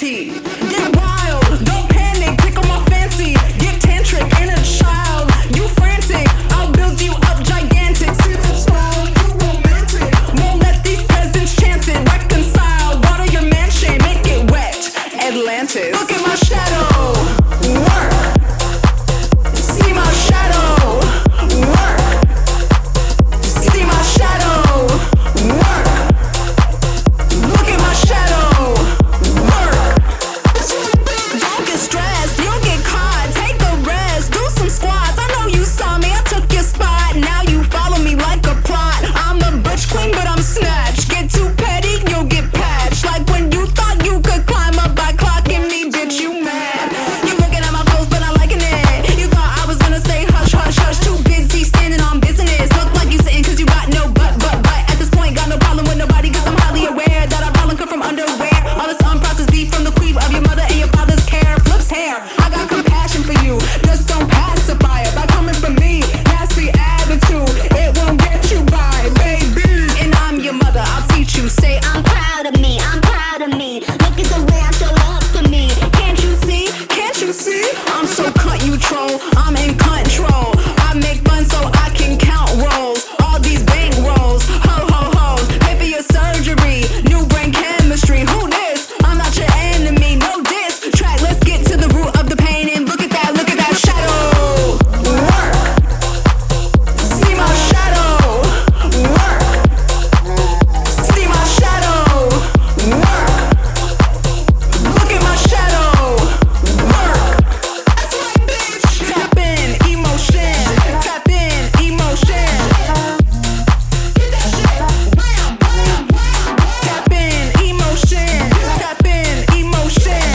reality. Get wild, don't panic, tickle my fancy. Get tantric, inner child, you frantic. I'll build you up gigantic. See the style, you romantic. Won't let these peasants chance it. Reconcile, water your mansion, make it wet. Atlantis. Look at my shadow, work. See my shadow, work. See my shadow, work. Look at my shadow, work. Don't get stressed, you'll get caught. Take a rest, do some squats. I know you saw me, I took your spot. Now you follow me like a plot. I'm the butch queen, but I'm snatched. Get too petty, you'll get patched. Like when you thought you could climb up by clocking me, bitch, you mad. You looking at my post, but I'm liking it. You thought I was gonna say hush, hush, hush. Too busy standing on business. Look like you sitting cause you got no butt. At this point, got no problem with nobody cause I'm highly aware that our problem come from underwear. All this unprocessed beef from the queen of your mother and your father's care. Flips hair, I got compassion for you. Just don't pacify it by coming for me. Nasty attitude, it won't get you by, baby. And I'm your mother, I'll teach you. Say I'm proud of me, I'm proud of me. Look at the way I show up for me. Can't you see? Can't you see? I'm so cunt, you troll. I'm in control. I make fun so I can count rolls. All these bank rolls, ho ho ho. Pay for your surgery, new brain chemistry. Who this? I'm not your enemy, no diss track. Let's get to the root of the pain and look at that shadow. Work. See my shadow. Work. See my shadow. Work. Look at my shadow. Work. That's right, bitch. Tap in emotion. Tap in emotion. Get that shit. Bam, bam, bam. Tap in emotion. Tap in emotion.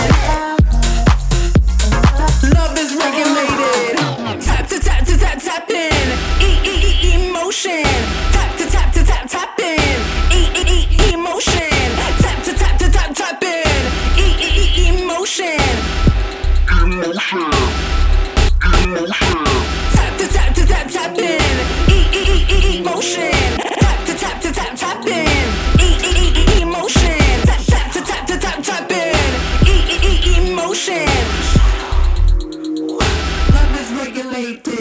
Love is regulated. Tap to tap to tap tap in. Emotion. Tap to tap to tap tap in. Emotion. Tap to tap to tap tap in. Emotion. Emotion. Emotion. Tap to tap to tap tap in. Emotion. Tap to tap to tap tap in. Emotion. Tap tap to tap to tap tap in. Emotion. Love is regulated.